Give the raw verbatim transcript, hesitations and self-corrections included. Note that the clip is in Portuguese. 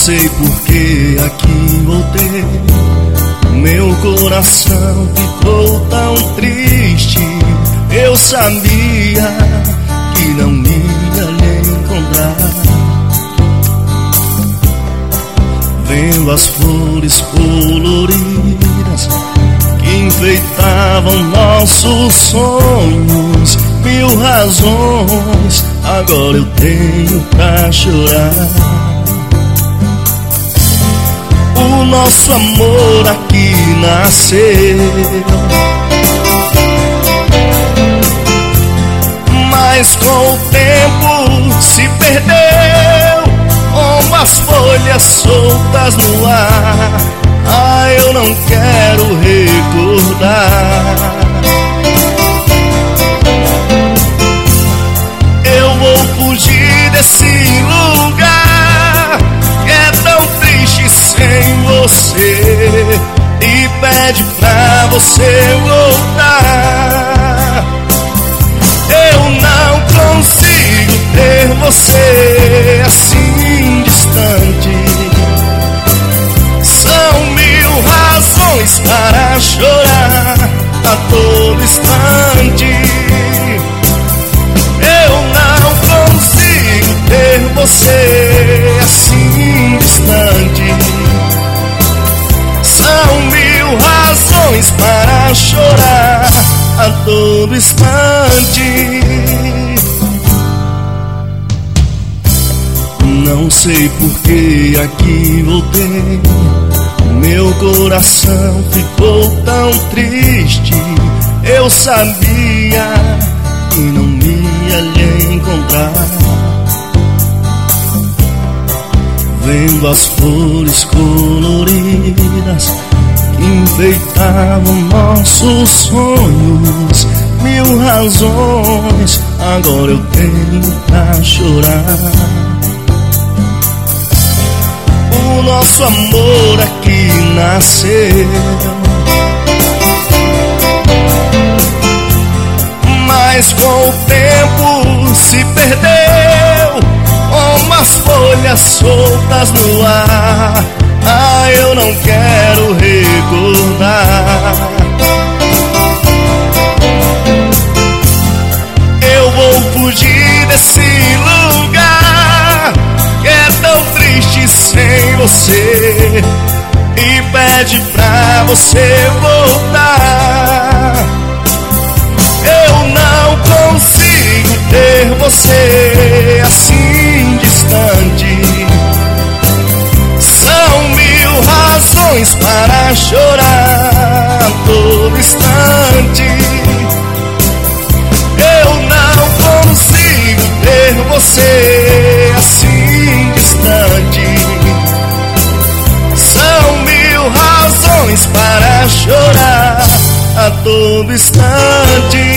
sei por que aqui voltei. Meu coração ficou tão triste. Eu sabia que não ia lhe encontrar. Vendo as flores coloridas que enfeitavam nossos sonhos, mil razões agora eu tenho pra chorar. O nosso amor aqui nasceu, mas com o tempo se perdeu, como as folhas soltas no ar. Ah, eu não quero recordar. Eu vou fugir desse lugar que é tão triste sem você, e pede pra você voltar. Eu não consigo ter você assim distante. São mil razões para chorar a todo instante. Eu não consigo ter você assim distante. São mil razões para chorar a todo instante. Não sei por que aqui voltei. Meu coração ficou tão triste. Eu sabia que não ia lhe encontrar. Vendo as flores coloridas que enfeitavam nossos sonhos, mil razões agora eu tenho pra chorar. O nosso amor aqui nasceu, mas com o tempo se perdeu, como as folhas soltas no ar. Ah, eu não quero recordar. Eu vou fugir desse lugar que é tão triste sem você, e pede pra você voltar. Eu não consigo ter você assim distante. São mil razões para chorar a todo instante. Eu não consigo ter você assim distante. São mil razões para chorar a todo instante.